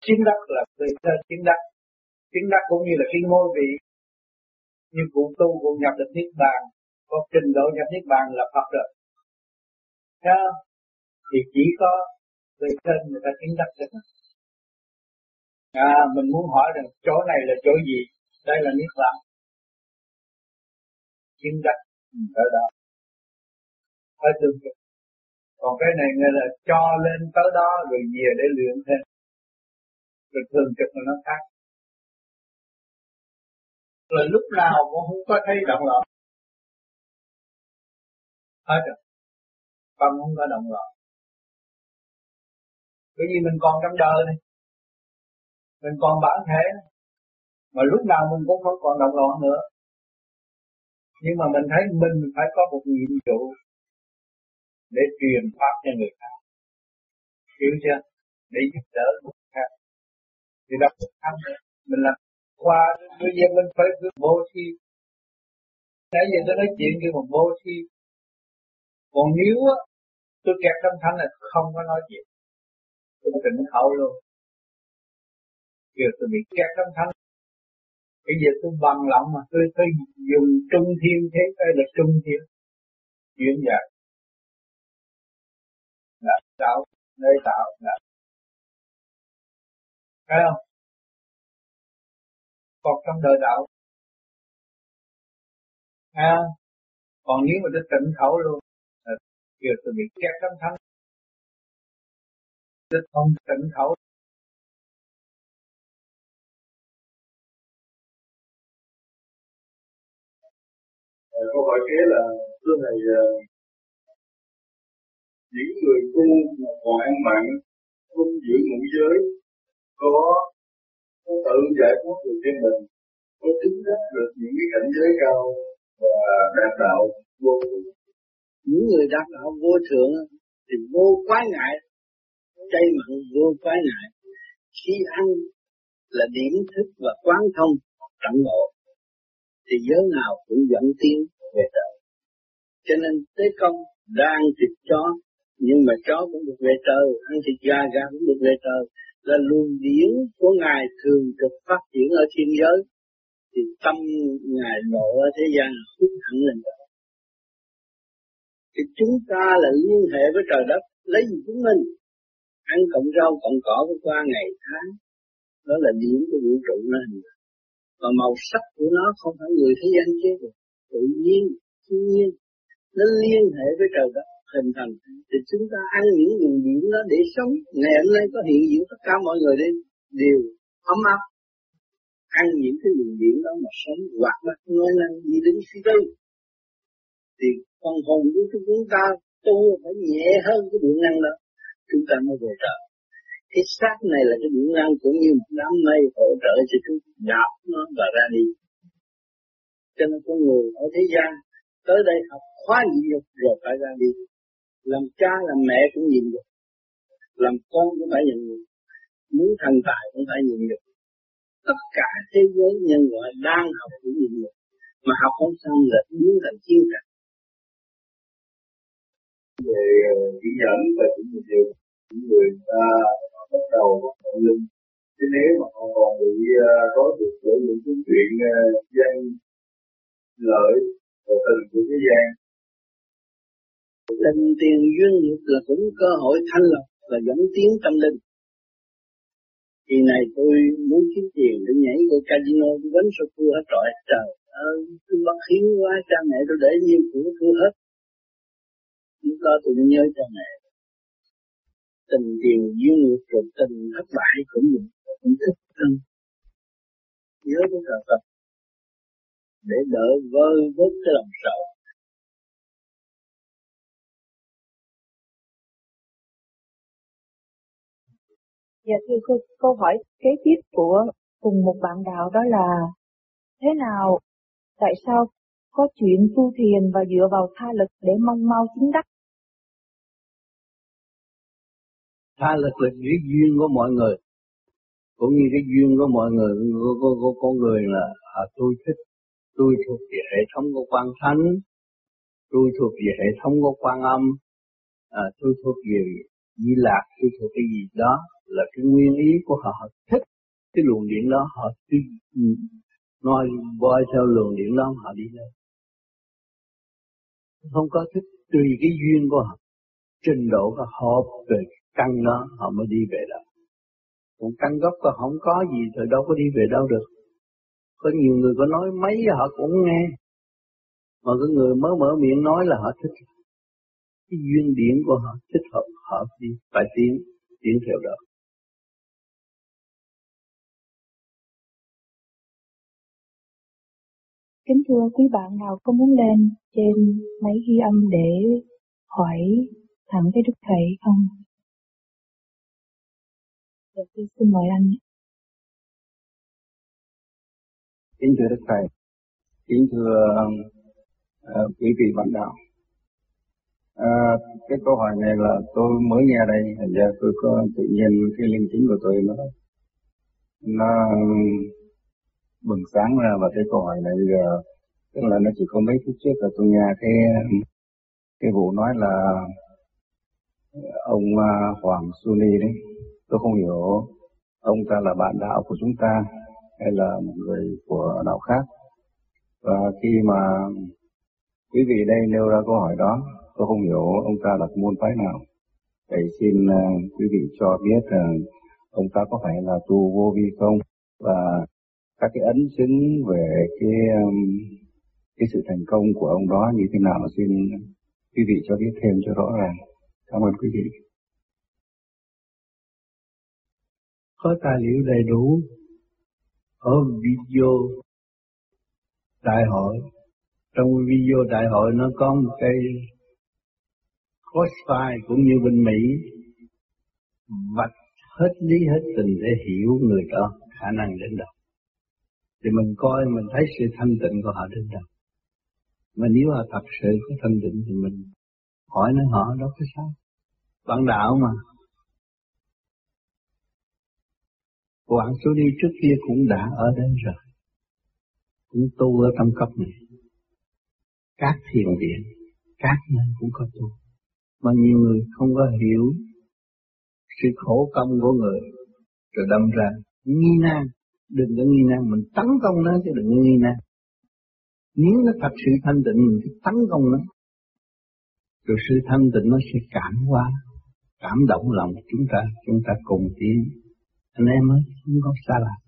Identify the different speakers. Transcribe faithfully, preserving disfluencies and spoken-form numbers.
Speaker 1: Chứng đắc là tự thân chứng đắc. Chứng đắc cũng như là cái ngôi vị. Nhưng cụ tu cũng nhập được niết bàn, có trình độ nhập niết bàn là Phật rồi. Đó. Thì chỉ có tự thân người ta chứng đắc được. À, mình muốn hỏi rằng chỗ này là chỗ gì? Đây là niết bàn. Chứng đắc ở đó. Phải tương trực. Còn cái này nghe là cho lên tới đó rồi về để luyện thêm. Rồi thường trực là nó khác. Rồi lúc nào cũng không có thấy động loạn. Hết rồi. Con không có động loạn. Bởi vì mình còn trong đời này. Mình còn bản thể. Mà lúc nào mình cũng không còn động loạn nữa. Nhưng mà mình thấy mình phải có một nhiệm vụ để truyền pháp cho người khác. Hiểu chưa? Để giúp đỡ người khác. Thì đọc được thăm mình làm qua bây giờ mình phải vô thi. Nãy giờ tôi nói chuyện kêu một vô thi. Còn nếu á, tôi kẹt trong thanh là không có nói chuyện. Tôi tỉnh khẩu luôn. Kêu tôi bị kẹt trong thanh. Bây giờ tôi bằng lòng mà tôi phải dùng trung thiên thế đây là trung thiên. Chuyện vậy. Là tạo, nơi tạo là. Thấy không? Còn trong đời đạo. À, còn nếu mà tôi tỉnh khẩu luôn. Kêu tôi bị kẹt trong thanh. Tôi không tỉnh khẩu.
Speaker 2: Câu hỏi kế là thưa thầy, những người tu còn ăn mặn không giữ ngũ giới có có tự giải thoát được cho mình, có chứng đắc được những cái cảnh giới cao và đạt đạo vô thượng.
Speaker 3: Những người đạt đạo vô thượng thì vô quái ngại, chay mặn vô quái ngại. Khi ăn là điểm thức và quán thông tận ngộ thì giới nào cũng dẫn tiến về trời. Cho nên Tế Công đang thịt chó, nhưng mà chó cũng được về trời, ăn thịt gà, gà cũng được về trời. Là luồng điển của Ngài thường trực phát triển ở thiên giới, thì tâm Ngài lộ ở thế gian hút hẳn lên trời. Thì chúng ta là liên hệ với trời đất, lấy gì chứng minh? Ăn cộng rau cộng cỏ với qua ngày tháng, đó là điểm của vũ trụ nó hình. Và màu sắc của nó không phải người thế gian chế được, tự nhiên, thiên nhiên, nó liên hệ với trời đất hình thành. Thì chúng ta ăn những nguồn điểm đó để sống. Ngày hôm nay có hiện diện tất cả mọi người đây đều ấm áp. Ăn những cái nguồn điểm đó mà sống hoạt bát nói năng đi đến suy tư. Thì con hồn của chúng ta tu phải nhẹ hơn cái điện năng đó. Chúng ta mới về trời. Cái xác này là cái điện năng cũng như một đám mây hỗ trợ cho chúng đạp nó và ra đi. Cho nên con người ở thế gian tới đây học khóa nhịn nhục rồi phải ra đi. Làm cha làm mẹ cũng nhịn nhục, làm con cũng phải nhịn nhục, muốn thành tài cũng phải nhịn nhục. Tất cả thế giới nhân loại đang học cũng nhịn nhục, mà học không xong là biến thành chiến tranh.
Speaker 2: Về chỉ dẫn và cũng như điều những người ta bắt đầu học linh, chứ nếu mà họ còn bị rối được bởi những cái chuyện danh lợi và tình của thế gian,
Speaker 3: tình tiền duyên nghiệp là cũng cơ hội thanh lọc và dẫn tiến tâm linh. Kỳ này tôi muốn kiếm tiền để nhảy cái casino, tôi đánh số thua hết trọi trời ơi, tôi bất hiếu quá, cha mẹ tôi để nhiều của thua hết. Lúc đó tôi nhớ cha mẹ. Tình tiền duyên nghiệp rồi tình thất bại cũng được, cũng thích thân. Nhớ cái trời Phật để đỡ vơi vớt cái lòng sợ.
Speaker 4: Dạ thưa cô, câu hỏi kế tiếp của cùng một bạn đạo đó là thế nào, tại sao có chuyện tu thiền và dựa vào tha lực để mong mau chứng đắc?
Speaker 3: Tha lực là cái duyên của mọi người, cũng như cái duyên của mọi người, của, của, của con người là à, tôi thích, tôi thuộc về hệ thống của Quan Thánh, tôi thuộc về hệ thống của Quan Âm, à, tôi thuộc về Di Lạc, tôi thuộc cái gì đó. là cái nguyên ý của họ, họ thích cái luồng điện đó, họ cứ nói voi theo luồng điện đó họ đi lên. Không có thích, tùy cái duyên của họ, trình độ của họ về căn đó họ mới đi về đó. Còn căn gốc của họ không có gì thì đâu có đi về đâu được. Có nhiều người có nói mấy họ cũng nghe, mà cái người mới mở miệng nói là họ thích. Cái duyên điển của họ thích hợp, họ đi phải tiến, tiến theo đó.
Speaker 4: Kính thưa quý bạn nào có muốn lên trên máy ghi âm để hỏi thẳng cái Đức Thầy không? Được, xin mời anh.
Speaker 5: Kính thưa Đức Thầy, kính thưa uh, quý vị bạn đạo. Uh, cái câu hỏi này là tôi mới nghe đây, giờ tôi có tự nhiên cái linh tính của tôi nó nó bừng sáng ra, và cái câu hỏi này giờ tức là nó chỉ có mấy phút trước là tôi nghe cái cái vụ nói là ông uh, Hoàng Suni đấy, tôi không hiểu ông ta là bạn đạo của chúng ta hay là một người của đạo khác. Và khi mà quý vị đây nêu ra câu hỏi đó, tôi không hiểu ông ta là môn phái nào. Vậy xin uh, quý vị cho biết uh, ông ta có phải là tu vô vi không, và các cái ấn chứng về cái um, cái sự thành công của ông đó như thế nào, xin quý vị cho biết thêm cho rõ ràng. Cảm ơn quý vị.
Speaker 3: Có tài liệu đầy đủ ở video đại hội. Trong video đại hội nó có một cái crossfire cũng như bên Mỹ, vạch hết lý hết tình để hiểu người đó khả năng đến đâu. Thì mình coi mình thấy sự thanh tịnh của họ đến đâu. Mà nếu họ thật sự có thanh tịnh thì mình hỏi nói họ đâu có sao. Bạn đạo mà. Quảng số đi trước kia cũng đã ở đây rồi, cũng tu ở trong cấp này. Các thiền viện, các nơi cũng có tu. Mà nhiều người không có hiểu sự khổ công của người, rồi đâm ra nghi nan. Đừng có nghi nan, mình tấn công nó chứ đừng có nghi nan. Nếu nó thật sự thanh tịnh mình phải tấn công nó. Rồi sự thanh tịnh nó sẽ cảm hóa, cảm động lòng chúng ta, chúng ta cùng tiến. Anh em ơi, không có xa lạ.